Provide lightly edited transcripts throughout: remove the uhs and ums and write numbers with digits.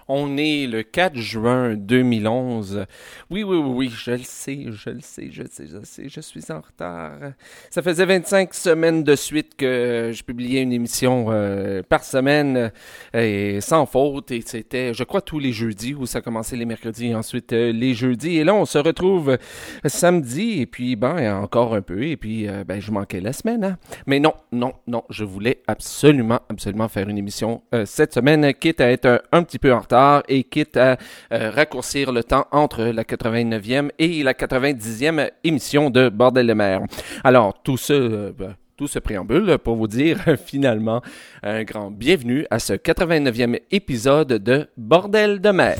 On est le 4 juin 2011. Oui, je le sais, je suis en retard. Ça faisait 25 semaines de suite que je publiais une émission par semaine et sans faute. Et c'était, je crois, tous les jeudis, où ça commençait les mercredis et ensuite les jeudis. Et là, on se retrouve samedi et puis, encore un peu. Et puis, je manquais la semaine. Hein? Mais non, je voulais absolument faire une émission cette semaine, quitte à être un petit peu en retard et quitte à raccourcir le temps entre la 89e et la 90e émission de Bordel de mer. Alors, tout ce préambule pour vous dire finalement un grand bienvenue à ce 89e épisode de Bordel de mer.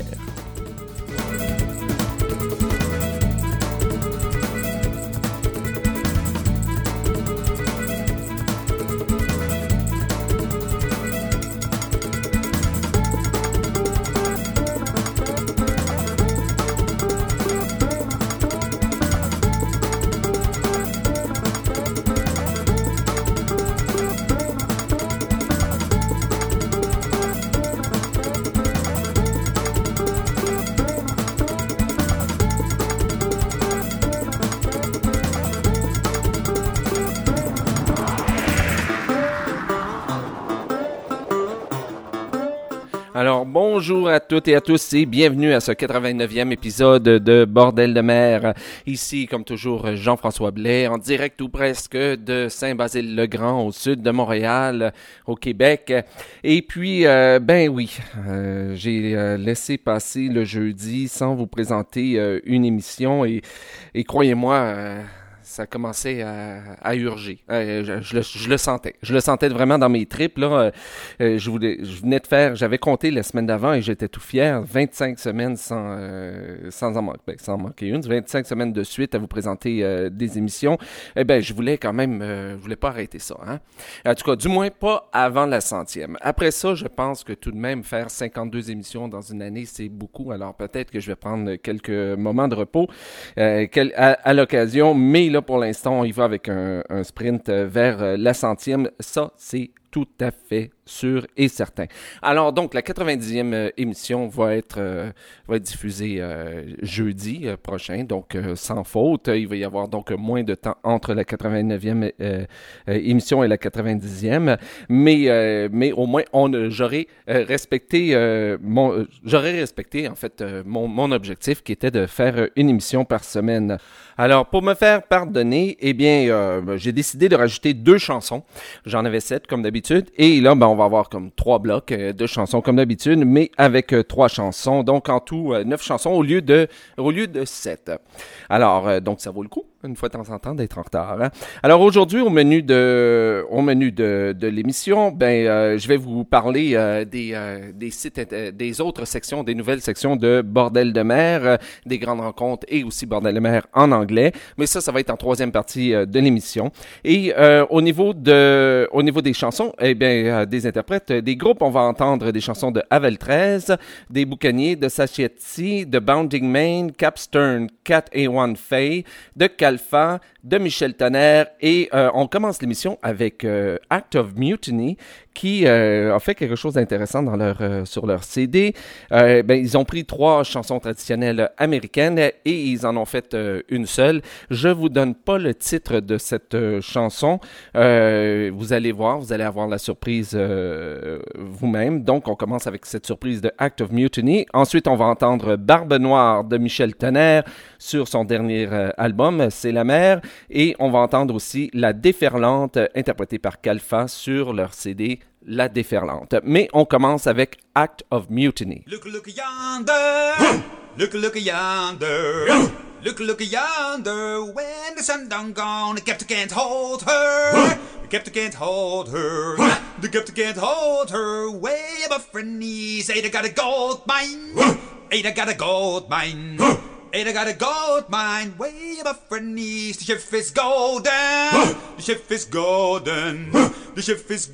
Alors, bonjour à toutes et à tous et bienvenue à ce 89e épisode de Bordel de mer. Ici, comme toujours, Jean-François Blais, en direct ou presque de Saint-Basile-le-Grand, au sud de Montréal, au Québec. Et puis, j'ai laissé passer le jeudi sans vous présenter une émission et croyez-moi... ça commençait à urger. Je le sentais. Je le sentais vraiment dans mes tripes, là. J'avais compté la semaine d'avant et j'étais tout fier. 25 semaines sans en manquer une. 25 semaines de suite à vous présenter des émissions. Je voulais pas arrêter ça, hein. En tout cas, du moins pas avant la 100e. Après ça, je pense que tout de même faire 52 émissions dans une année, c'est beaucoup. Alors peut-être que je vais prendre quelques moments de repos à l'occasion, mais là, pour l'instant, on y va avec un sprint vers la 100e. Ça, c'est tout à fait sûr et certain. Alors, donc, la 90e émission va être diffusée jeudi prochain, donc sans faute. Il va y avoir donc moins de temps entre la 89e émission et la 90e, mais au moins, j'aurais respecté en fait mon objectif qui était de faire une émission par semaine. Alors, pour me faire pardonner, j'ai décidé de rajouter 2 chansons. J'en avais 7 comme d'habitude. Et là, on va avoir comme 3 blocs de chansons comme d'habitude, mais avec 3 chansons. Donc, en tout, 9 chansons au lieu de 7. Alors, donc, ça vaut le coup, une fois de temps en temps, d'être en retard. Hein? Alors, aujourd'hui, au menu de l'émission, je vais vous parler des sites, des autres sections, des nouvelles sections de Bordel de mer, des grandes rencontres et aussi Bordel de mer en anglais. Mais ça va être en 3e partie de l'émission. Et au niveau des chansons, des interprètes, des groupes, on va entendre des chansons de Havel 13, des Boucaniers, de Sacchetti, de Bounding Main, Capstern, Cat A1 Faye, de Calfa, de Michel Tonnerre et on commence l'émission avec Act of Mutiny qui a fait quelque chose d'intéressant sur leur CD. Ils ont pris 3 chansons traditionnelles américaines et ils en ont fait une seule. Je vous donne pas le titre de cette chanson. Vous allez avoir la surprise vous-même. Donc, on commence avec cette surprise de Act of Mutiny. Ensuite, on va entendre Barbe Noire de Michel Tonnerre sur son dernier album, C'est la mer. Et on va entendre aussi La Déferlante, interprétée par Calfa sur leur CD La Déferlante. Mais on commence avec Act of Mutiny. Look yonder, look yonder, look yonder, when the sun done gone, the captain can't hold her, the captain can't hold her, the captain can't hold her, way above her knees, Ada got a gold mine, Ada got a gold mine. Ada got a gold mine way above her knees. The ship is golden. The ship is golden. The ship is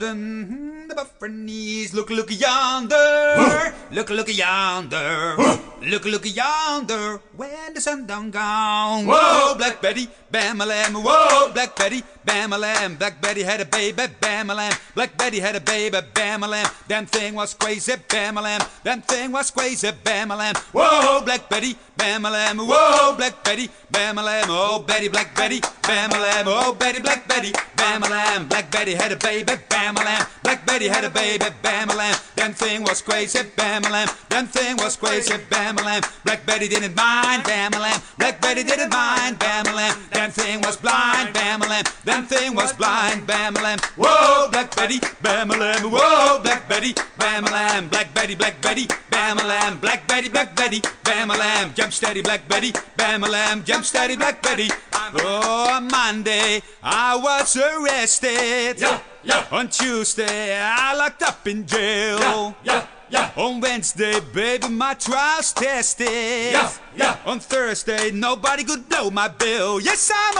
golden. Above her knees. Look yonder. Look yonder. look yonder, when the sun done gone. Whoa, Black Betty, bam-a-lam, whoa, Black Betty, bam-a-lam. Black Betty had a baby, bam-a-lam. Black Betty had a baby, bam-a-lam. Damn thing was crazy, bam-a-lam. Damn thing was crazy, bam-a-lam. Whoa, Black Betty, bam-a-lam, whoa, Black Betty, bam-a-lam. Oh, Betty, Black Betty, bam-a-lam. Oh, Betty, Black Betty, bam-a-lam. Black Betty had a baby, bam-a-lam. Black Betty had a baby, bam-a-lam. Damn thing was crazy, bam-a-lam. Damn thing was crazy, bam-a-lam. Black Betty didn't mind, bam-a-lam. Black Betty didn't mind, bam-a-lam. Damn thing was blind, bam-a-lam. Damn thing was blind, bam-a-lam. Whoa, Black Betty, bam-a-lam. Whoa, Black Betty, bam-a-lam. Black Betty, bam-a-lam. Black Betty, bam-a-lam. Jump steady, Black Betty, bam-a-lam. Jump steady, Black Betty. Oh, on Monday I was arrested. On Tuesday I locked up in jail. On Wednesday, baby, my trial's tested. On Thursday, nobody could blow my bill. Yes, I'm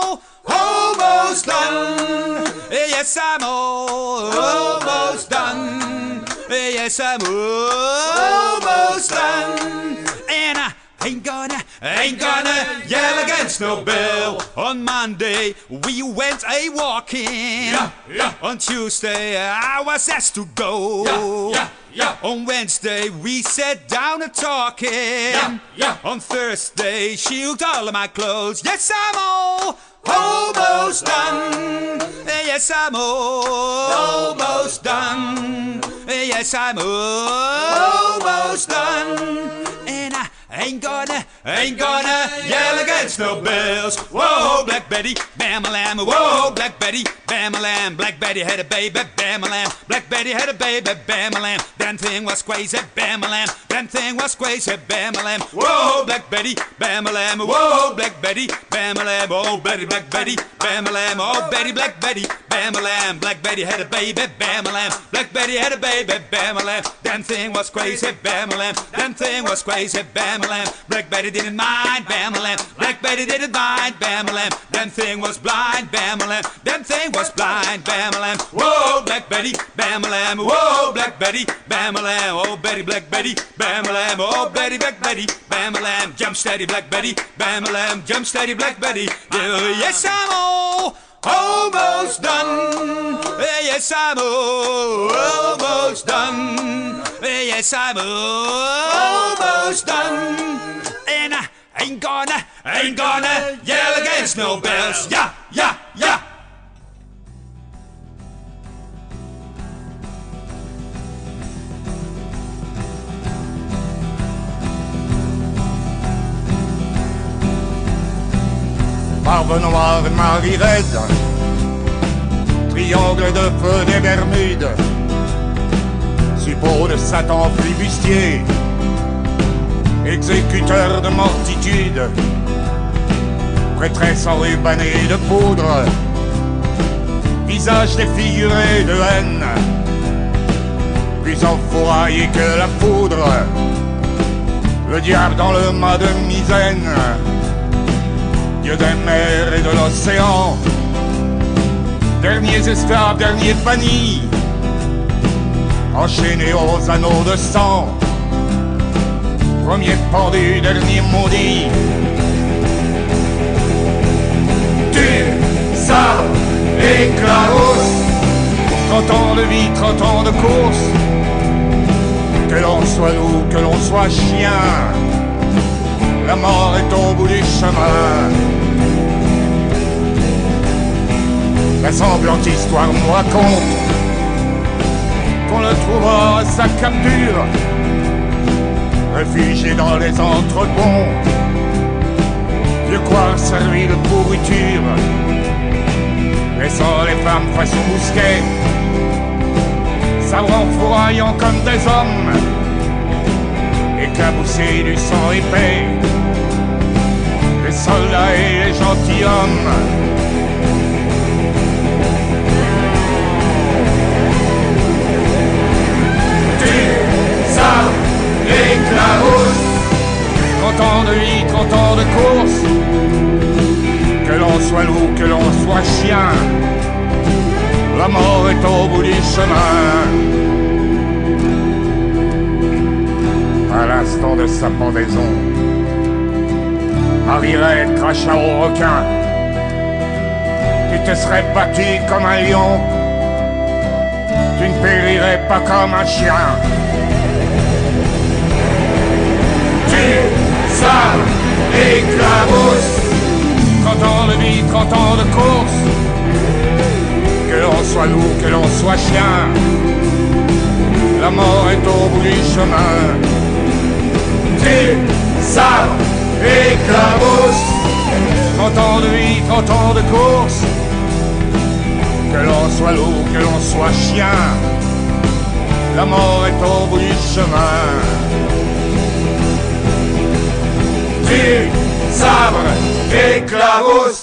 almost done. Yes, I'm almost done. Yes, I'm almost done. And I ain't gonna yell against no bill. On Monday we went a-walking. On Tuesday I was asked to go. On Wednesday we sat down and talking. On Thursday she hooked all of my clothes. Yes, I'm almost done. Yes, I'm almost done. Yes, I'm almost done. And I ain't gonna yell against no bills. Whoa, Black Betty, bam-a-lam. Whoa, Black Betty, bam-a-lam. Black Betty had a baby, bam-a-lam. Black Betty had a baby, bam-a-lam. Damn thing was crazy, bam-a-lam. Damn thing was crazy, bam-a-lam. Whoa, Black Betty, bam-a-lam. Whoa, Black Betty, bam-a-lam. Oh, Betty, Black Betty, bam-a-lam. Oh, Betty, Black Betty, bam-a-lam. Black Betty had a baby, bam-a-lam. Black Betty had a baby, bam-a-lam. Damn thing was crazy, bam-a-lam. Damn thing was crazy, bam-a-lam. Black Betty didn't mind, bam-a-lam. Black Betty didn't mind, bam-a-lam. Damn thing was blind, bam-a-lam. Damn thing was blind, bam-a-lam. Whoa, Black Betty, bam-a-lam. Whoa, Black Betty, bam-a-lam. Oh, Betty, Black Betty, bam-a-lam. Oh, Betty, Black Betty, bam-a-lam. Jump steady, Black Betty, bam-a-lam. Jump steady, Black Betty. Yes, I'm almost done. Yes, I'm almost done. Yes, I'm almost done. And I ain't gonna yell against no bells. Yeah. Barbe Noire et Marie Raide, triangle de feu des Bermudes, suppôt de Satan flibustier, exécuteur de mortitude, prêtresse enrubannée de poudre, visage défiguré de haine, plus enfouraillé que la foudre, le diable dans le mât de misaine, Dieu des mers et de l'océan, derniers esclaves, derniers bannis, enchaînés aux anneaux de sang, premier pendu, dernier maudit. Tue, ça, éclabousse, 30 ans de vie, 30 ans de course, que l'on soit loup, que l'on soit chien, la mort est au bout du chemin. La sanglante histoire nous raconte qu'on le trouvera à sa capture, réfugié dans les entrepôts, vieux croire servi de pourriture, laissant les femmes façon mousquet, sabrant fourraillant comme des hommes, éclaboussés du sang épais, les soldats et les gentilshommes. Éclabousse, 30 ans de vie, 30 ans de course, que l'on soit loup, que l'on soit chien, la mort est au bout du chemin. Voilà. l'instant de sa pendaison. Arriverait de crachat au requin, tu te serais battu comme un lion, tu ne périrais pas comme un chien. Tu, sabre, éclabousse, 30 ans de vie, 30 ans de course, que l'on soit loup, que l'on soit chien, la mort est au bout du chemin. Tu, sabre, éclabousse, 30 ans de vie, 30 ans de course, que l'on soit loup, que l'on soit chien, la mort est au bout du chemin. Tu, sabre, éclabousse.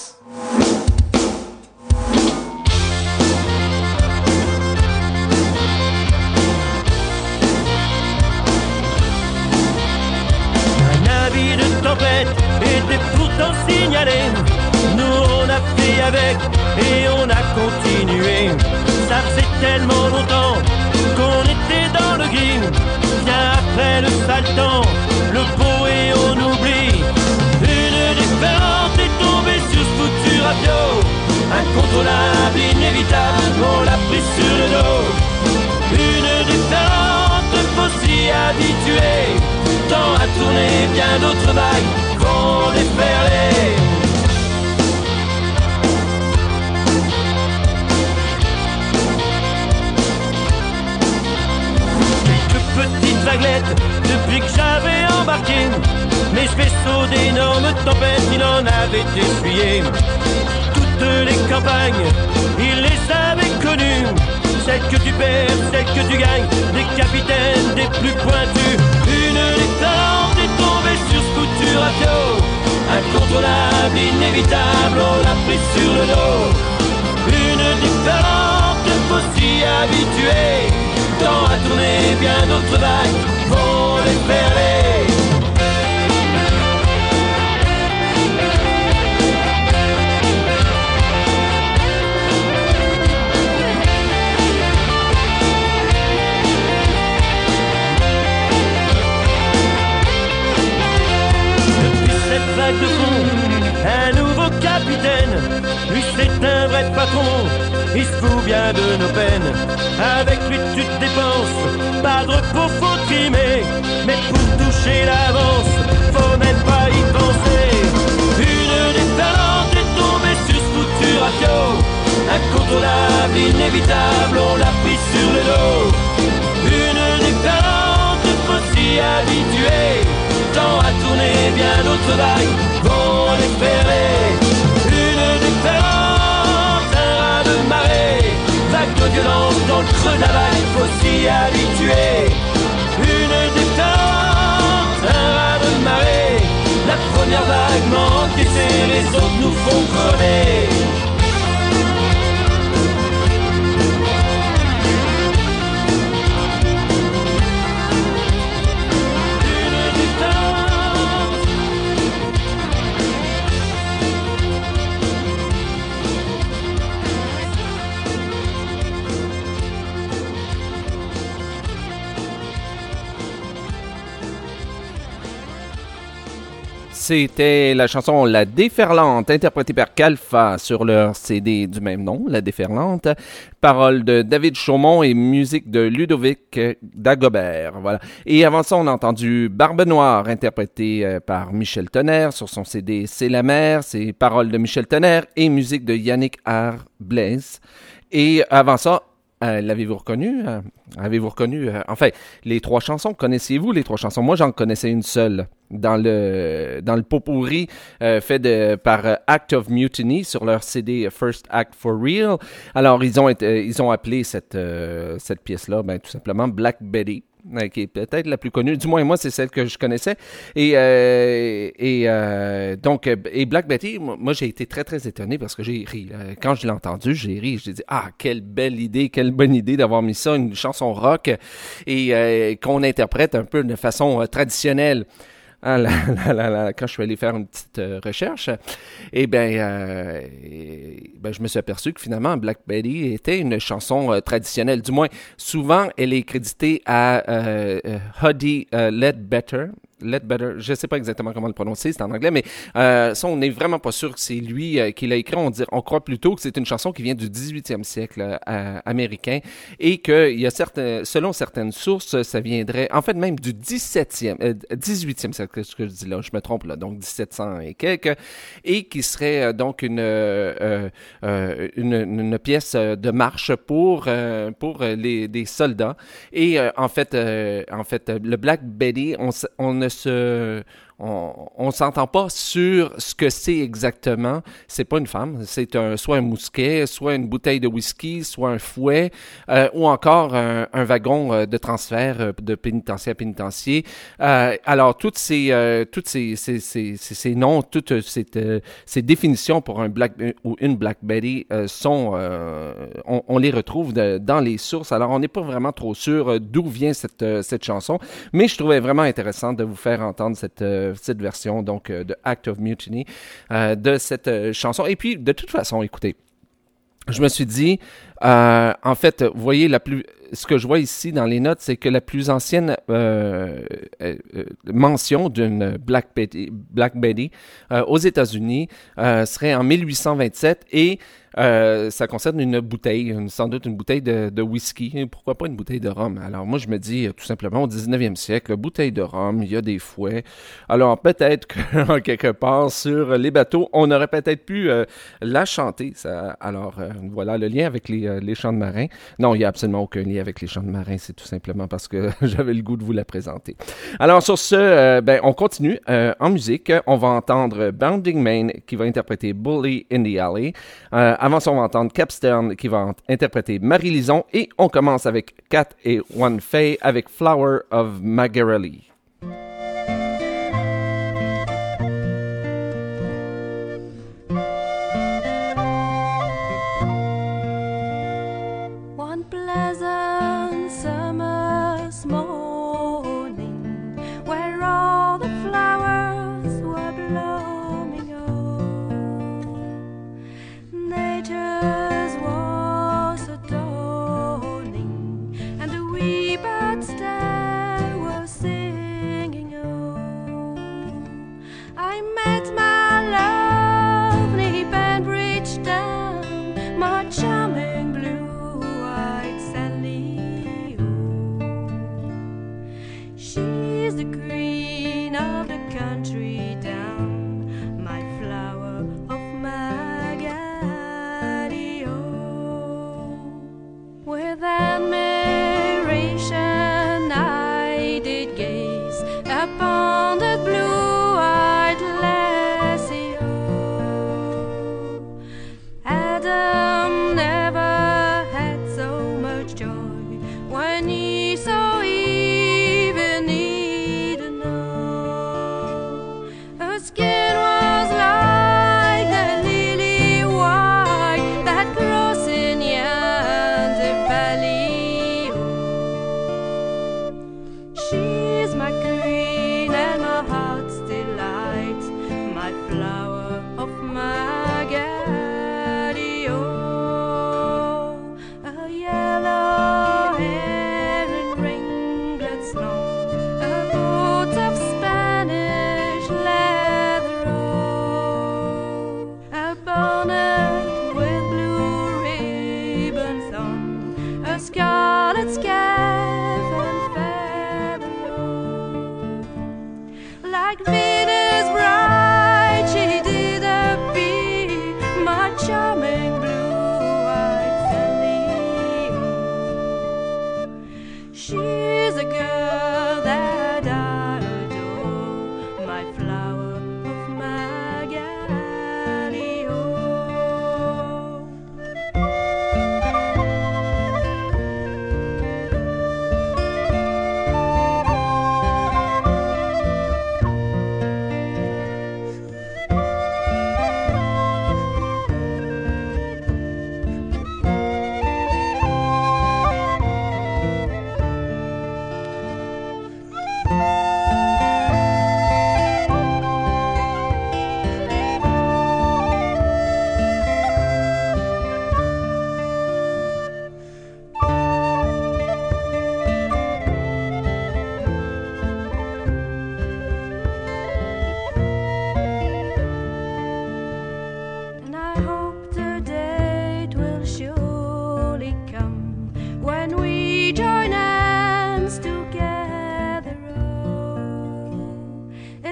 Était pourtant signalé. Nous on a fait avec et on a continué. Ça faisait tellement longtemps qu'on était dans le gris. Bien après le sale temps, le beau et on oublie. Une différente est tombée sur ce foutu radio. Incontrôlable, inévitable, on l'a pris sur le dos. Une différente, faut s'y habituer. Temps à tourner, bien d'autres vagues vont déferler. Quelques petites vaguelettes depuis que j'avais embarqué. Mes vaisseaux d'énormes tempêtes, il en avait essuyé. Toutes les campagnes, il les avait connues. Celles que tu perds, celles que tu gagnes, des capitaines des plus pointus. Une différente est tombée sur ce foutu radio. Incontrôlable, inévitable, on l'a pris sur le dos. Une différente, faut s'y habituer. Temps à tourner, bien d'autres vagues vont les perler. Vague de fond, un nouveau capitaine, lui c'est un vrai patron, il se fout bien de nos peines. Avec lui tu te dépenses, pas de repos, faut trimer, mais pour toucher l'avance, faut même pas y penser. Une déferlante est tombée sur ce foutu radio, incontrôlable, inévitable, on l'a pris sur le dos. Une déferlante, faut s'y habituer. Temps à tourner, bien d'autres vagues vont les ferrer. Une différence, un raz de marée, vague de violence dans le creux de la vague, faut s'y habituer. Une différence, un raz de marée, la première vague manque et les autres nous font crever. C'était la chanson La Déferlante, interprétée par Calfa sur leur CD du même nom, La Déferlante. Paroles de David Chaumont et musique de Ludovic Dagobert. Voilà. Et avant ça, on a entendu Barbe Noire, interprétée par Michel Tonnerre sur son CD C'est la mer. C'est paroles de Michel Tonnerre et musique de Yannick Blaise. Et avant ça, l'avez-vous reconnu? Avez-vous reconnu? Enfin, les trois chansons, connaissiez-vous les trois chansons? Moi, j'en connaissais une seule dans le pot-pourri fait par Act of Mutiny sur leur CD First Act for Real. Alors, ils ont appelé cette pièce-là, tout simplement Black Betty. Qui est peut-être la plus connue, du moins moi c'est celle que je connaissais, et Black Betty, moi j'ai été très très étonné parce que j'ai ri, quand je l'ai entendu j'ai ri, j'ai dit quelle belle idée, quelle bonne idée d'avoir mis ça, une chanson rock et qu'on interprète un peu de façon traditionnelle. quand je suis allé faire une petite recherche, eh bien, je me suis aperçu que finalement, Black Betty était une chanson traditionnelle. Du moins, souvent, elle est créditée à Huddie Ledbetter. Je ne sais pas exactement comment le prononcer, c'est en anglais, mais ça, on n'est vraiment pas sûr que c'est lui qui l'a écrit. On croit plutôt que c'est une chanson qui vient du 18e siècle américain et que selon certaines sources, ça viendrait, en fait, même du 18e siècle, qu'est-ce que je dis là? Je me trompe là, donc 1700 et quelques, et qui serait donc une pièce de marche pour des soldats. Et en fait, le Black Betty, on s'entend pas sur ce que c'est exactement. C'est pas une femme, c'est soit un mousquet, soit une bouteille de whisky, soit un fouet, ou encore un wagon de transfert de pénitencier à pénitencier. Alors toutes ces noms, toutes ces définitions pour un Black ou une Black Betty on les retrouve dans les sources. Alors on n'est pas vraiment trop sûr d'où vient cette chanson, mais je trouvais vraiment intéressant de vous faire entendre cette version donc de Act of Mutiny de cette chanson. Et puis de toute façon, écoutez, je me suis dit, en fait, vous voyez, ce que je vois ici dans les notes, c'est que la plus ancienne mention d'une Black Betty aux États-Unis serait en 1827 et ça concerne une bouteille, sans doute une bouteille de whisky. Et pourquoi pas une bouteille de rhum? Alors moi, je me dis tout simplement, au 19e siècle, bouteille de rhum, il y a des fouets. Alors peut-être que quelque part sur les bateaux, on aurait peut-être pu la chanter. Alors voilà le lien avec les chants de marins. Non, il n'y a absolument aucun lien avec les chants de marins. C'est tout simplement parce que j'avais le goût de vous la présenter. Alors sur ce, on continue en musique. On va entendre Bounding Main qui va interpréter Bully in the Alley. Avant ça, on va entendre Capstern qui va interpréter Marie-Lison. Et on commence avec Cat et One Fay avec Flower of Magarelli. One pleasant summer's morning, where all the flowers were blooming, nature's was adorning, and the wee birds there were singing, I met my lovely Banbridge down, my charming blue-eyed Sally, she's the queen of the country down, my flower of Magadie, with admiration I did gaze upon the blue-eyed lassie, Adam never had so much joy when he saw Eve in Eden. Her skin was like the lily white that grows in yonder valley. She's my queen and my heart's delight, my flower of Magadie. A yellow hair and ringlets long, a coat of Spanish leather, a bonnet with blue ribbons on, a scarlet scarf and feather, like Venus bright she did appear, my charming blue-eyed Sally. She's a girl that I adore, my flower of Magadie.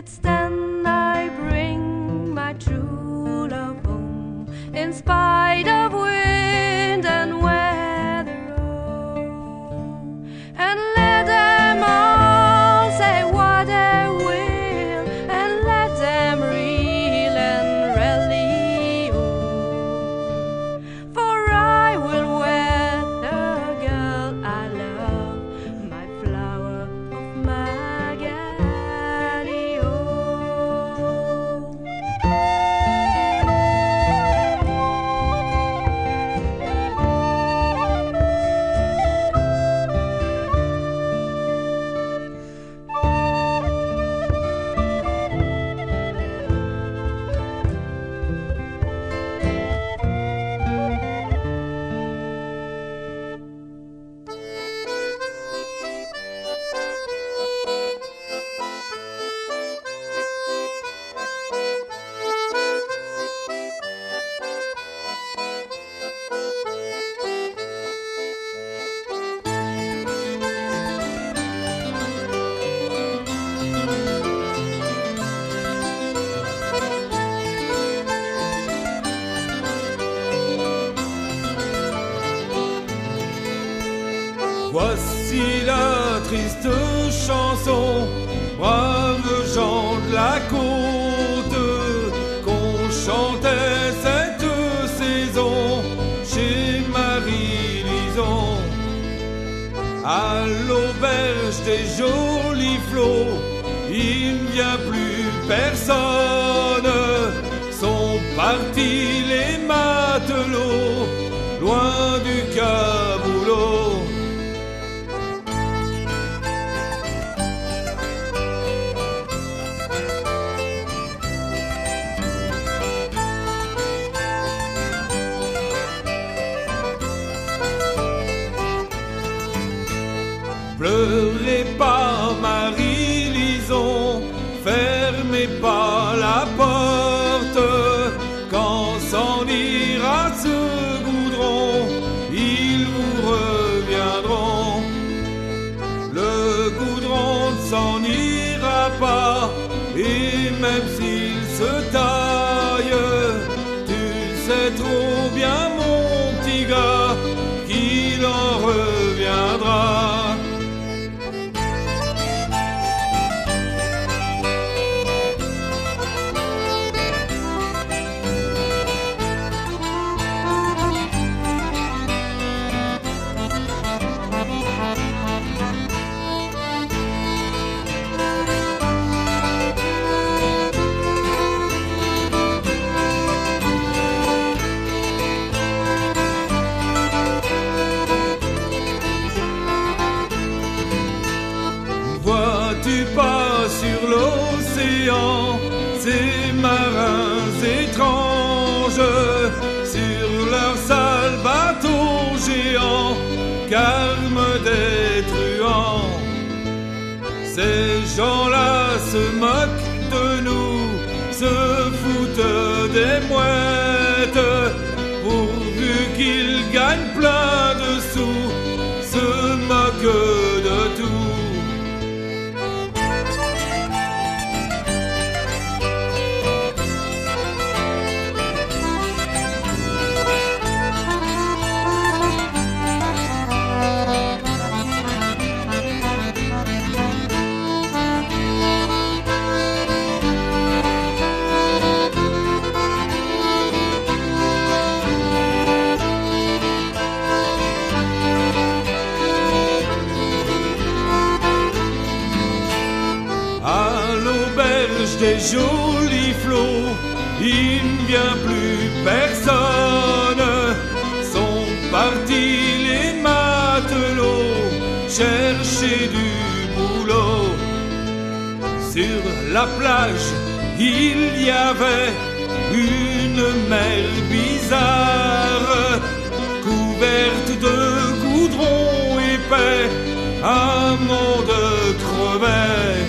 It's then I bring my true love home, in spite of wind and weather, oh. And let them all say what they will, and let them reel and rally, oh. For I will wed the girl I love, my flower of Magali, oh. Voici la triste chanson, braves gens de la côte, qu'on chantait cette saison chez Marie-Lison. À l'auberge des jolis flots, il ne vient plus personne, sont partis les matelots, loin du caboulot. Pleurez pas, Marie-Lison, fermez pas la porte, quand s'en ira ce goudron, ils vous reviendront. Le goudron ne s'en ira pas, et même s'il se taille, tu sais trop bien, mon petit gars, qu'il en reviendra. Vois-tu pas sur l'océan ces marins étranges, sur leur sale bateau géant, calme des truands? Ces gens-là se moquent de nous, se foutent des mouettes, pourvu qu'ils gagnent plein de sous, se moquent de tout. Des jolis flots, il ne vient plus personne, sont partis les matelots chercher du boulot. Sur la plage, il y avait une mer bizarre, couverte de goudron épais, un monde crevait.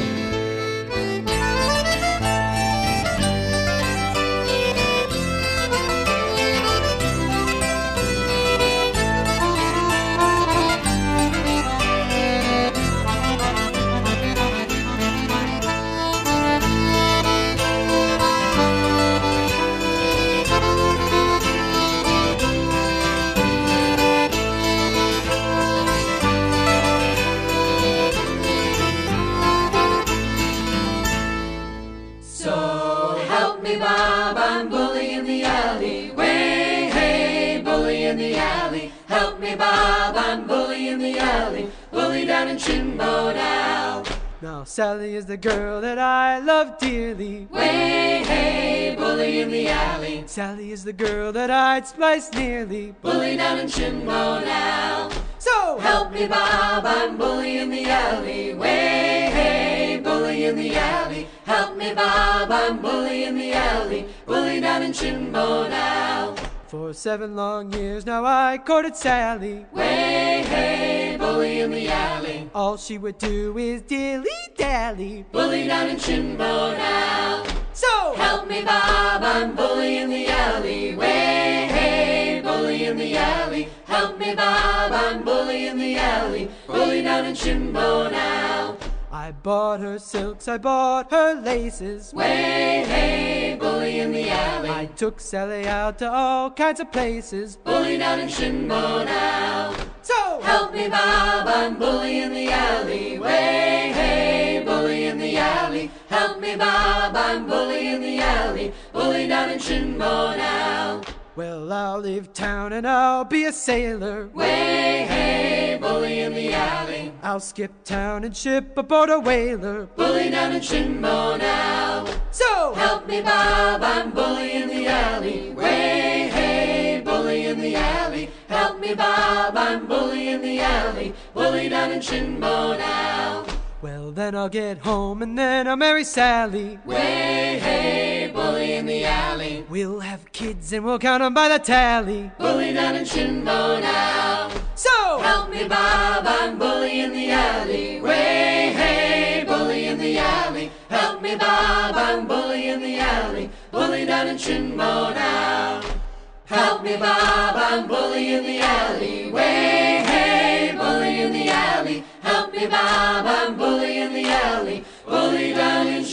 down in Shinbo now. Now Sally is the girl that I love dearly. Way, hey, bully in the alley. Sally is the girl that I'd splice nearly. Bully down in Shinbo now. So Help me, Bob, I'm bully in the alley. Way, hey, bully in the alley. Help me, Bob, I'm bully in the alley. Bully down in Shinbo now. for 7 long years now I courted Sally. Way, hey, bully in the alley. All she would do is dilly-dally. Bully down in Shinbo now. So Help me, Bob, I'm bully in the alley. Way, hey, bully in the alley. Help me, Bob, I'm bully in the alley. Bully down in Shinbo now. I bought her silks, I bought her laces. Way, hey, bully in the alley. I took Sally out to all kinds of places. Bully down in Shinbo now. So Help me, Bob, I'm bully in the alley. Way, hey, bully in the alley. Help me, Bob, I'm bully in the alley. Bully down in Shinbo now. well, I'll leave town and I'll be a sailor. Way, hey, bully in the alley. I'll skip town and ship aboard a whaler. Bully down in Shinbo now. So Help me, Bob, I'm bully in the alley. Way, hey, bully in the alley. Help me, Bob, I'm bully in the alley. Bully down in Shinbo now. well, then I'll get home and then I'll marry Sally. Way, hey, bully in the alley. We'll have kids and we'll count 'em by the tally. Bully down in Shinbo now. So Help me, Bob, I'm bully in the alley. Way, hey, bully in the alley. Help me, Bob, I'm bully in the alley. Bully down in Shinbo now. Help me, Bob, I'm bully in the alley. Way, hey, bully in the alley. Help me, Bob, I'm bully in the alley. Bully down in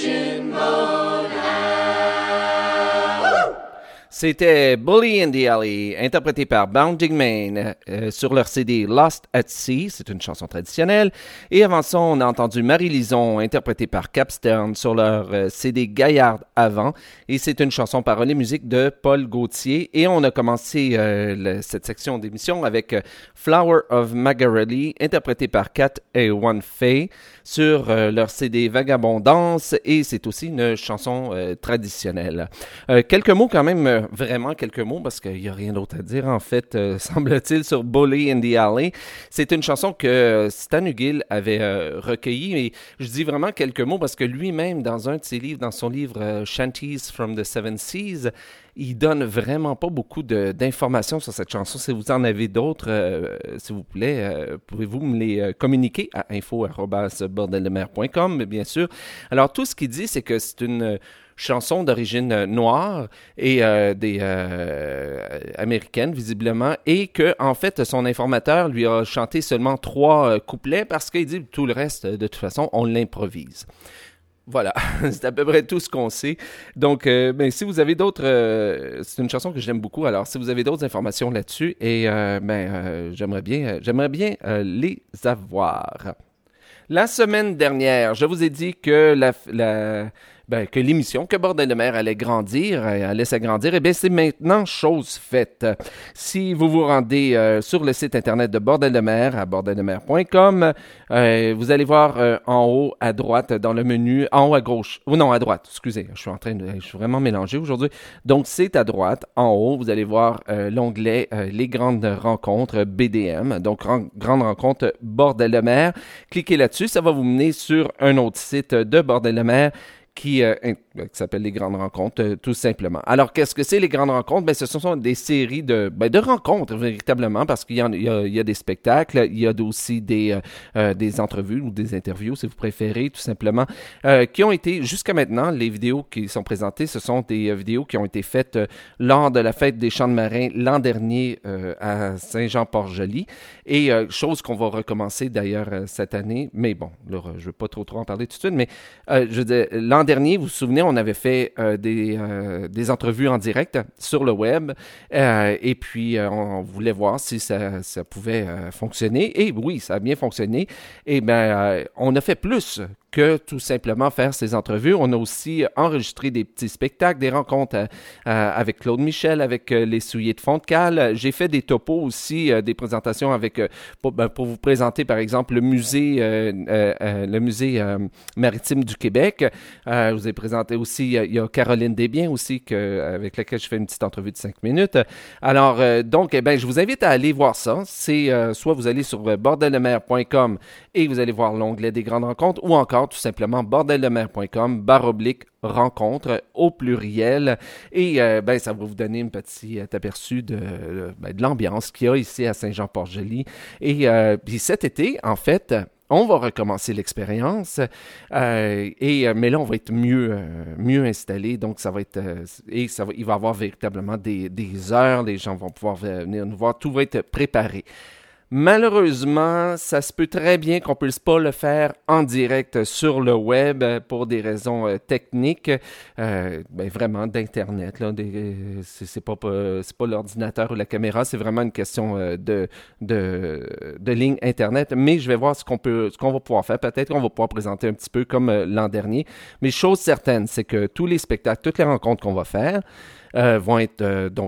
Shinbo now. C'était Bully in the Alley, interprété par Bounding Main sur leur CD Lost at Sea, c'est une chanson traditionnelle. Et avant ça, on a entendu Marie Lison, interprétée par Capstern sur leur CD Gaillard Avant. Et c'est une chanson paroles et musique de Paul Gauthier. Et on a commencé cette section d'émission avec Flower of Magarelli, interprété par Cat A1 Faye sur leur CD Vagabondance. Et c'est aussi une chanson traditionnelle. Quelques mots quand même, vraiment quelques mots, parce qu'il n'y a rien d'autre à dire, en fait, semble-t-il, sur Bully in the Alley. C'est une chanson que Stan Hugill avait recueillie, et je dis vraiment quelques mots parce que lui-même, dans un de ses livres, dans son livre Shanties from the Seven Seas, il donne vraiment pas beaucoup d'informations sur cette chanson. Si vous en avez d'autres, s'il vous plaît, pouvez-vous me les communiquer à info@bordeldemer.com, bien sûr. Alors, tout ce qu'il dit, c'est que c'est une chanson d'origine noire et américaine, visiblement, et que, en fait, son informateur lui a chanté seulement 3 couplets parce qu'il dit tout le reste, de toute façon, on l'improvise. Voilà, c'est à peu près tout ce qu'on sait. Donc, si vous avez d'autres... c'est une chanson que j'aime beaucoup, alors si vous avez d'autres informations là-dessus, et j'aimerais bien les avoir. La semaine dernière, je vous ai dit que que l'émission, que Bordel de mer allait grandir, allait s'agrandir, et bien c'est maintenant chose faite. Si vous vous rendez sur le site internet de Bordel de mer, à bordeldemer.com, vous allez voir en haut à droite dans le menu, en haut à gauche, ou non à droite, excusez, je suis vraiment mélangé aujourd'hui. Donc c'est à droite, en haut, vous allez voir l'onglet Les grandes rencontres BDM, donc Grande rencontre Bordel de mer. Cliquez là-dessus, ça va vous mener sur un autre site de Bordel de mer qui s'appelle Les Grandes Rencontres, tout simplement. Alors, qu'est-ce que c'est les Grandes Rencontres? Ben, ce sont des séries de rencontres, véritablement, parce qu'il y a des spectacles, il y a aussi des entrevues ou des interviews, si vous préférez, tout simplement, qui ont été, jusqu'à maintenant, les vidéos qui sont présentées, ce sont des vidéos qui ont été faites lors de la fête des Champs de Marins l'an dernier à Saint-Jean-Port-Joli, et chose qu'on va recommencer d'ailleurs cette année, mais bon, là, je ne veux pas trop en parler tout de suite, mais je veux dire, l'an l'an dernier, vous vous souvenez, on avait fait des entrevues en direct sur le web et puis on voulait voir si ça pouvait fonctionner. Et oui, ça a bien fonctionné. Et bien, on a fait plus que tout simplement faire ces entrevues. On a aussi enregistré des petits spectacles, des rencontres avec Claude Michel, avec les souliers de fond de cale. J'ai fait des topos aussi, des présentations avec pour vous présenter, par exemple, le musée maritime du Québec. Je vous ai présenté aussi, il y a Caroline Desbiens aussi, avec laquelle je fais une petite entrevue de 5 minutes. Alors, donc, je vous invite à aller voir ça. C'est soit vous allez sur bordeldemer.com et vous allez voir l'onglet des grandes rencontres, ou encore tout simplement bordeldemer.com/rencontre au pluriel. Et ça va vous donner un petit aperçu de l'ambiance qu'il y a ici à Saint-Jean-Port-Joli. Et puis cet été, en fait, on va recommencer l'expérience, mais là, on va être mieux installé. Donc, ça va être... il va y avoir véritablement des heures. Les gens vont pouvoir venir nous voir. Tout va être préparé. Malheureusement, ça se peut très bien qu'on ne puisse pas le faire en direct sur le web pour des raisons techniques, vraiment d'Internet. Là, c'est pas l'ordinateur ou la caméra, c'est vraiment une question de ligne Internet. Mais je vais voir ce qu'on va pouvoir faire. Peut-être qu'on va pouvoir présenter un petit peu comme l'an dernier. Mais chose certaine, c'est que tous les spectacles, toutes les rencontres qu'on va faire, vont être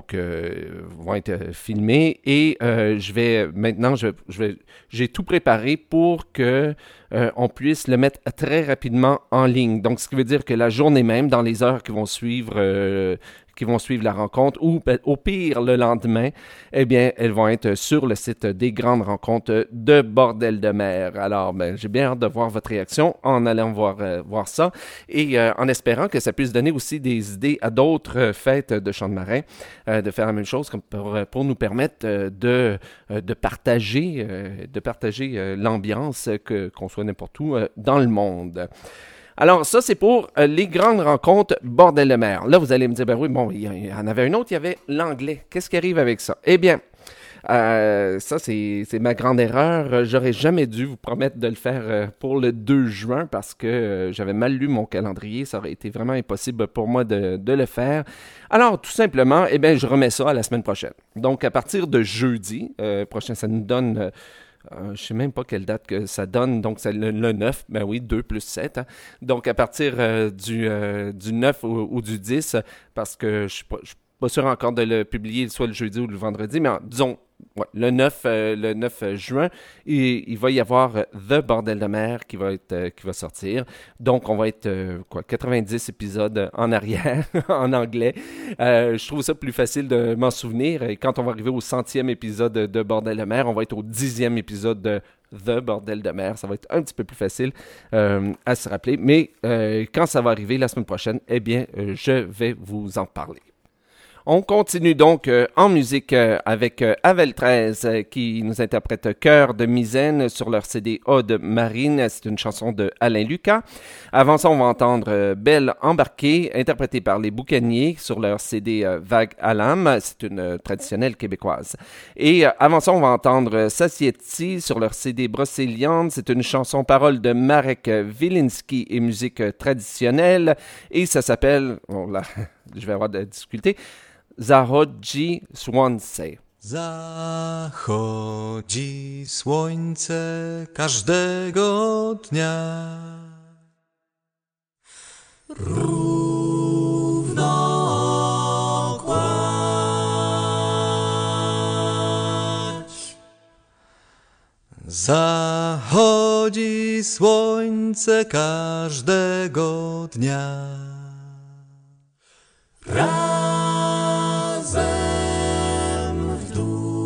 filmés et j'ai tout préparé pour que on puisse le mettre très rapidement en ligne. Donc, ce qui veut dire que la journée même, dans les heures qui vont suivre la rencontre, ou au pire le lendemain, eh bien, elles vont être sur le site des grandes rencontres de Bordel de mer. Alors, j'ai bien hâte de voir votre réaction en allant voir ça et en espérant que ça puisse donner aussi des idées à d'autres fêtes de chants de marin, de faire la même chose pour nous permettre de partager l'ambiance, qu'on soit n'importe où dans le monde. Alors, ça, c'est pour les grandes rencontres Bordel de mer. Là, vous allez me dire, il y en avait un autre, il y avait l'anglais. Qu'est-ce qui arrive avec ça? Eh bien, ça, c'est ma grande erreur. J'aurais jamais dû vous promettre de le faire pour le 2 juin parce que j'avais mal lu mon calendrier. Ça aurait été vraiment impossible pour moi de le faire. Alors, tout simplement, je remets ça à la semaine prochaine. Donc, à partir de jeudi prochain, ça nous donne... je ne sais même pas quelle date que ça donne, donc c'est le 9, 2 plus 7. Hein. Donc à partir du 9 ou du 10, parce que je ne suis pas sûr encore de le publier soit le jeudi ou le vendredi, mais disons le 9 juin, il va y avoir The Bordel de mer qui va sortir. Donc, on va être 90 épisodes en arrière, en anglais. Je trouve ça plus facile de m'en souvenir. Et quand on va arriver au 100e épisode de Bordel de mer, on va être au 10e épisode de The Bordel de mer. Ça va être un petit peu plus facile à se rappeler. Mais quand ça va arriver la semaine prochaine, je vais vous en parler. On continue donc en musique avec Avel 13 qui nous interprète Cœur de Misaine sur leur CD Ode Marine. C'est une chanson de Alain Lucas. Avant ça, on va entendre Belle embarquée, interprétée par les Boucaniers sur leur CD Vague à l'âme. C'est une traditionnelle québécoise. Et avant ça, on va entendre Satiety sur leur CD Brocéliande. C'est une chanson parole de Marek Wilinski et musique traditionnelle. Et ça s'appelle... je vais avoir de la difficulté... Zachodzi słońce. Zachodzi słońce każdego dnia. Równo kładź. Zachodzi słońce każdego dnia. Razem w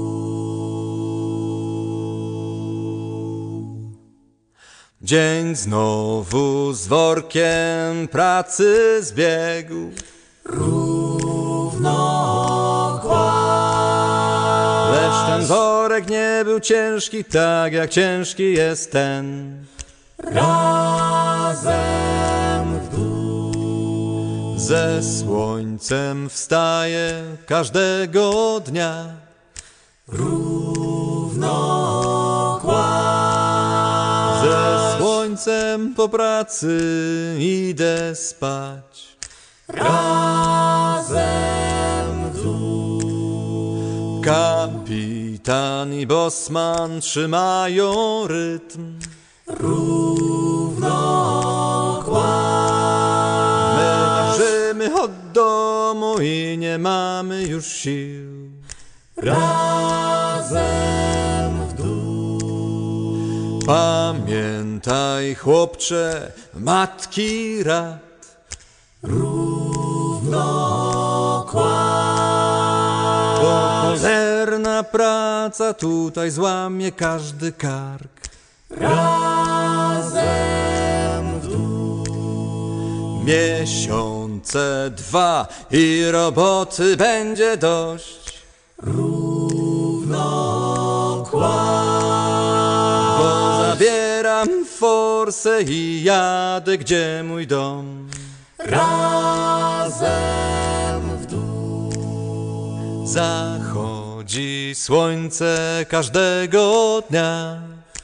dół. Dzień znowu z workiem pracy zbiegł. Równo kładź. Lecz ten worek nie był ciężki, tak jak ciężki jest ten. Razem w dół. Ze słońcem wstaje każdego dnia. Równo kładź. Ze słońcem wieczorem po pracy idę spać. Razem w dół. Kapitan i bosman trzymają rytm. My dążymy od domu i nie mamy już sił. Razem w dół. Pamiętaj, chłopcze, matki rad. Bo cholerna praca tutaj złamie każdy kark. Razem w dół. Miesiące 2 i roboty będzie dość. Bo zabieram forsę i jadę, gdzie mój dom. Razem w dół. Zachodzi słońce każdego dnia.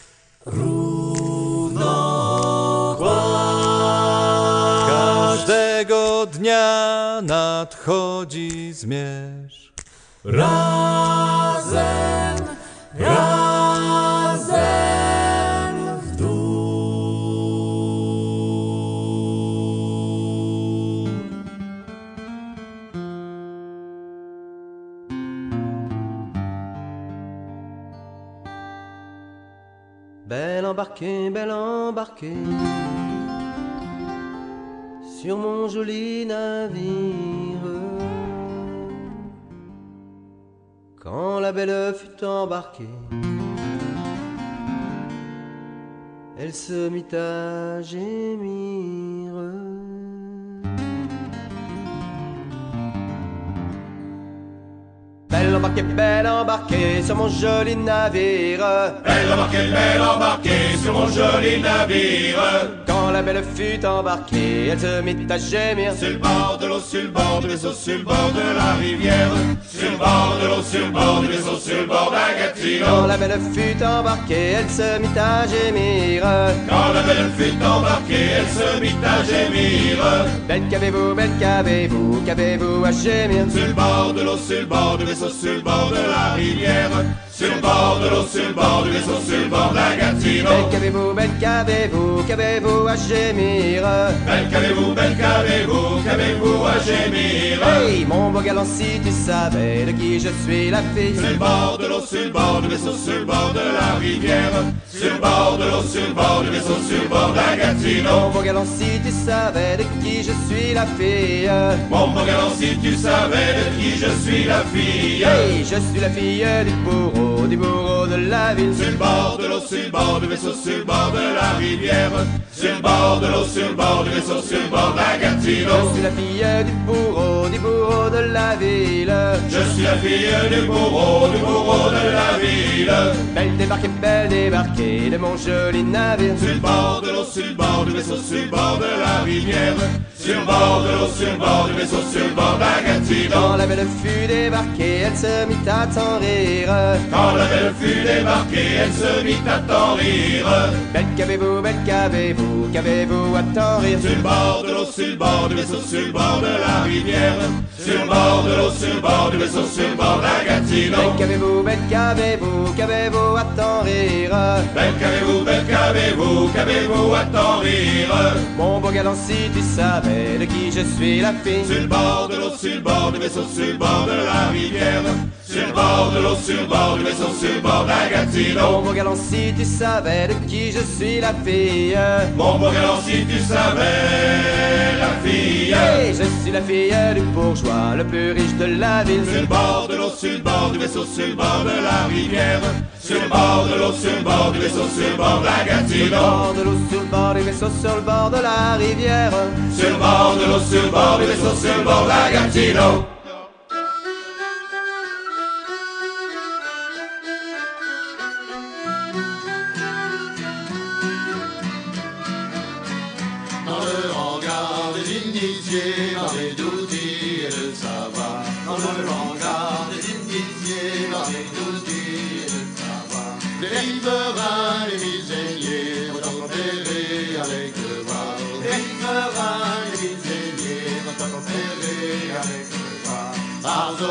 Każdego dnia nadchodzi zmierzch. Razem w dół. Belle embarquée, sur mon joli navire. Quand la belle fut embarquée, elle se mit à gémir. Belle embarquée sur mon joli navire. Belle embarquée sur mon joli navire. Quand la belle fut embarquée, elle se mit à gémir. Sur le bord de l'eau, sur le bord du vaisseau, sur le bord de la rivière. Sur le bord de l'eau, sur le bord du vaisseau, sur le bord d'Agatino. Quand la belle fut embarquée, elle se mit à gémir. Quand la belle fut embarquée, elle se mit à gémir. Belle qu'avez-vous à gémir. Sur le bord de l'eau, sur le bord du vaisseau, sur le bord de la rivière. Sur le bord de l'eau, sur le bord du vaisseau, sur le bord d'Agatino. Belle qu'avez-vous à gémir. Belle qu'avez-vous à gémir. Hey, mon beau galant, si tu savais de qui je suis la fille. Sur le bord de l'eau, sur le bord du vaisseau, sur le bord de la rivière. Sur le bord de l'eau, sur le bord du vaisseau, sur le bord d'Agatino. Mon beau galant, si tu savais de qui je suis la fille. Mon beau galant, si tu savais de qui je suis la fille. Hey, je suis la fille du bourreau de la ville. Sur le bord de l'eau, sur le bord du vaisseau, sur le bord de la rivière. Sur le bord de l'eau, sur le bord du vaisseau, sur le bord d'Agatino. Je suis la fille du bourreau de la ville. Je suis la fille du bourreau de la ville. Belle débarquée de mon joli navire. Sur le bord de l'eau, sur le bord du vaisseau, sur le bord de la rivière. Sur le bord de l'eau, sur le bord du vaisseau, sur le bord d'Agatino. Quand la belle fut débarquée, elle se mit à tant rire. Quand la belle fut débarquée, elle se mit à tant rire. Belle qu'avez-vous à tant rire. Sur le bord de l'eau, sur le bord du vaisseau, sur le bord de la rivière. Sur le bord de l'eau, sur le bord du vaisseau, sur le bord d'Agatino. Belle qu'avez-vous à tant rire. Belle qu'avez-vous à tant rire. Mon beau galant, si tu savais de qui je suis la fille. Sur le bord de l'eau, sur le bord du vaisseau, sur le bord de la rivière. Sur le bord de l'eau, sur le bord du vaisseau, sur le bord d'Agatino. Mon beau galant, si tu savais de qui je suis la fille. Mon beau galant, si tu savais la fille. Hey, je suis la fille du bourgeois, le plus riche de la ville. Sur le bord de l'eau, sur le bord du vaisseau, sur le bord de la rivière. Sur le bord de l'eau, sur le bord du vaisseau, sur le bord d'Agatino. Sur le bord de l'eau, sur le bord du vaisseau, sur le bord de la rivière. Sur le bord de l'eau, sur le bord du vaisseau, sur le bord d'Agatino. Dans le hangar des initiés, dans les d'outils et de savoir. Dans le hangar des initiés, dans les d'outils et de savoir. Les riverains, les misériers, vont tempérer avec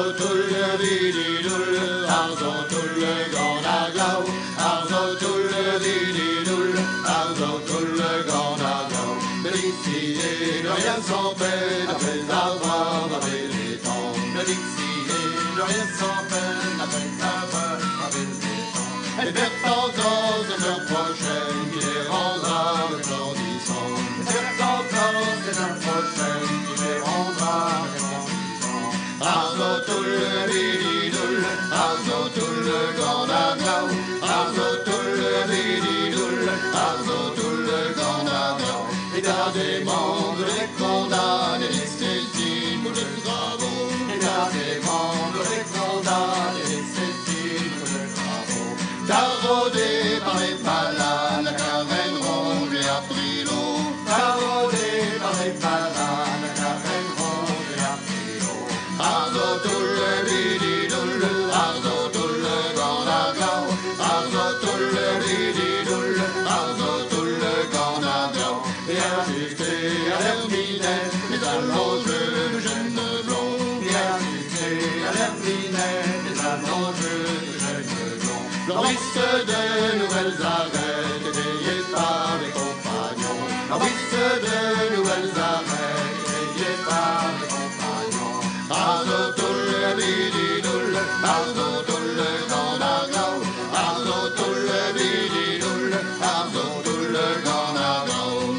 Arzo tulle vididul, arzo tulle gonna go, arzo tulle vididul, arzo tulle gonna go. Décider de rien sans peine, après avoir bavé les temps. Décider de rien sans peine, après avoir bavé les temps. Et faire encore cette heure prochaine qui les rendra resplendissants. Et faire encore cette heure prochaine qui les rendra resplendissants. Arzo tulle vididul, arzo tulle gonna go, arzo tulle vididul, arzo tulle gonna go. Et dans des membres les condamnés, les saisines pour le travaux. Et dans des membres les condamnés, les saisines pour le travaux. Taraudé par les malades, la carène ronge et a pris l'eau. Taraudé par les malades, la carène ronge et a pris l'eau. Arzo tulle vididul, arzo tulle gonna go, arzo tulle vididul, arzo tulle gonna go. Et assisté à l'Herminet, les allongeux de jeunes blonds. Et assisté à l'Herminet, les allongeux de jeunes blonds. L'oriste de nouvelles arêtes, étayées par les compagnons. L'oriste de nouvelles arêtes, étayées par les compagnons. Arzo tulle vididul, arzo tulle gonna go, arzo tulle vididul, arzo tulle gonna go.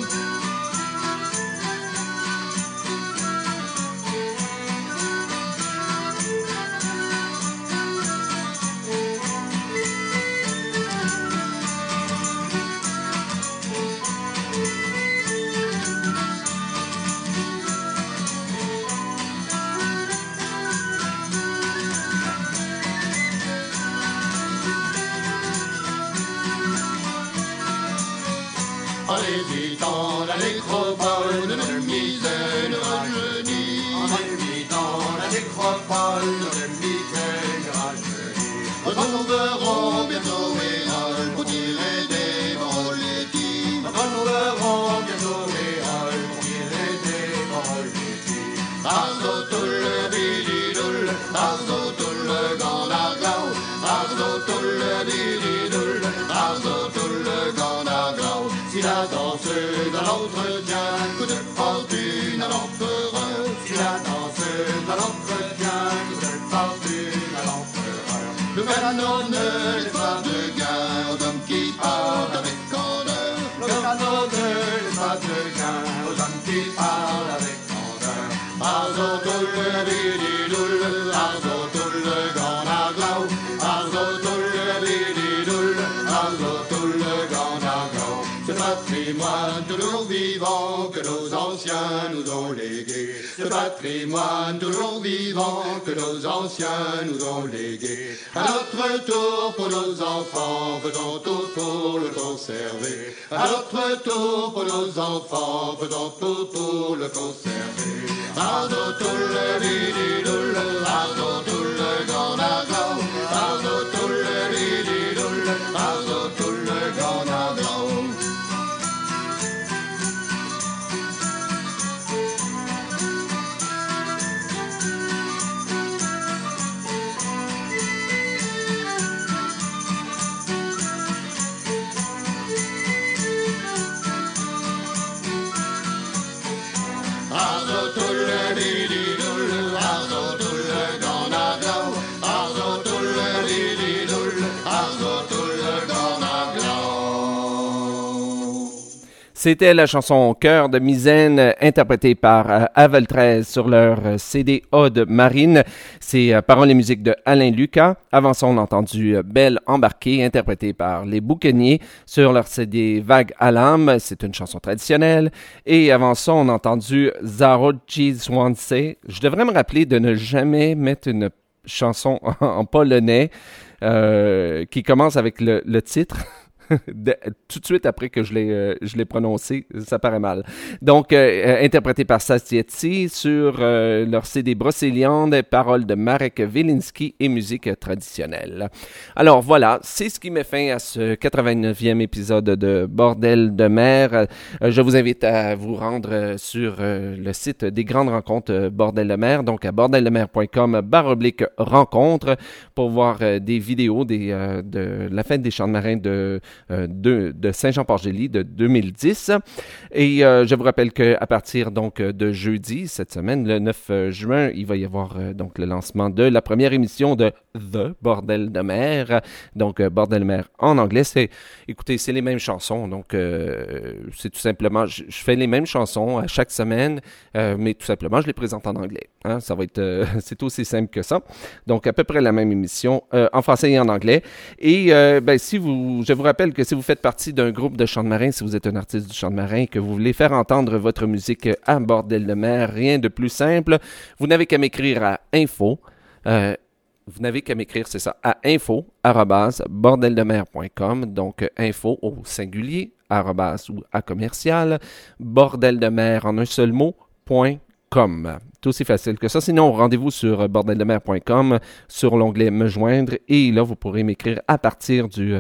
En évitant la nécropole de nos misères rajeunies. En évitant la nécropole de nos misères rajeunies. Retrouverons bientôt Hérole pour tirer des Moretti. Retrouverons bientôt Hérole pour tirer des Moretti. Arzo tulle vididul, arzo tulle gonna go, arzo tulle vididul, arzo tulle gonna go. Si la danseuse à l'entretien, coup de fortune à l'empereur. Si la danseuse à l'entretien, coup de fortune à l'empereur. Le canon ne laisse pas de gain aux hommes qui parlent avec candeur. Le canon ne laisse pas de gain aux hommes qui parlent avec candeur. Arzo tulle vididul, arzo tulle gonna go, arzo tulle vididul, arzo tulle gonna go. Ce patrimoine toujours vivant que nos anciens nous ont légué. Ce patrimoine toujours vivant que nos anciens nous ont légué. À notre tour pour nos enfants, faisons tout pour le conserver. À notre tour pour nos enfants, faisons tout pour le conserver. Arzo tulle vididul, arzo tulle gonna go, arzo tulle vididul, arzo tulle gonna go. Arzo tulle vididul, arzo tulle gonna go, arzo tulle vididul, arzo tulle gonna go. C'était la chanson Cœur de Misaine, interprétée par Avel 13 sur leur CD Ode Marine. C'est paroles et musique de Alain Lucas. Avant ça, on a entendu Belle embarquée, interprétée par Les Boucaniers sur leur CD Vague à l'âme. C'est une chanson traditionnelle. Et avant ça, on a entendu Zarodzi Swansea. Je devrais me rappeler de ne jamais mettre une chanson en polonais qui commence avec le titre. tout de suite après que je l'ai prononcé, ça paraît mal. Donc, interprété par Sastietsi sur leur CD Brocéliande, paroles de Marek Wilinski et musique traditionnelle. Alors voilà, c'est ce qui met fin à ce 89e épisode de Bordel de mer. Je vous invite à vous rendre sur le site des grandes rencontres Bordel de mer, donc à bordeldemer.com/rencontre pour voir des vidéos de la fête des chants de marins de Saint-Jean-Port-Gély de 2010. Et je vous rappelle qu'à partir donc de jeudi, cette semaine, le 9 juin, il va y avoir donc le lancement de la première émission de The Bordel de mer. Donc Bordel de mer en anglais. Écoutez, c'est les mêmes chansons. Donc c'est tout simplement, je fais les mêmes chansons à chaque semaine, mais tout simplement, je les présente en anglais. Hein, ça va être, c'est aussi simple que ça. Donc à peu près la même émission en français et en anglais. Et je vous rappelle que si vous faites partie d'un groupe de chants de marins, si vous êtes un artiste du chant de marin, que vous voulez faire entendre votre musique à Bordel de mer, rien de plus simple. Vous n'avez qu'à m'écrire à info. Vous n'avez qu'à m'écrire, c'est ça, à info@bordeldemer.com. Donc info au singulier, ou à commercial, bordeldemer en un seul mot.com. C'est aussi facile que ça. Sinon, rendez-vous sur bordeldemer.com sur l'onglet Me joindre et là, vous pourrez m'écrire à partir du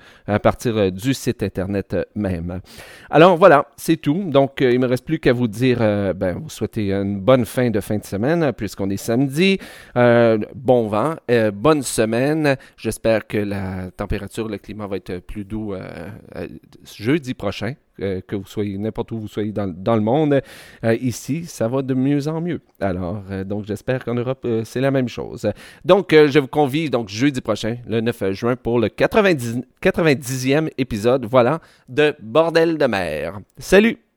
site Internet même. Alors voilà, c'est tout. Donc, il ne me reste plus qu'à vous dire, vous souhaitez une bonne fin de semaine puisqu'on est samedi. Bon vent, bonne semaine. J'espère que la température, le climat va être plus doux jeudi prochain. Que vous soyez n'importe où vous soyez dans le monde. Ici, ça va de mieux en mieux. Alors, donc j'espère qu'en Europe, c'est la même chose. Donc, je vous convie donc jeudi prochain, le 9 juin, pour le 90e épisode, voilà, de Bordel de mer. Salut!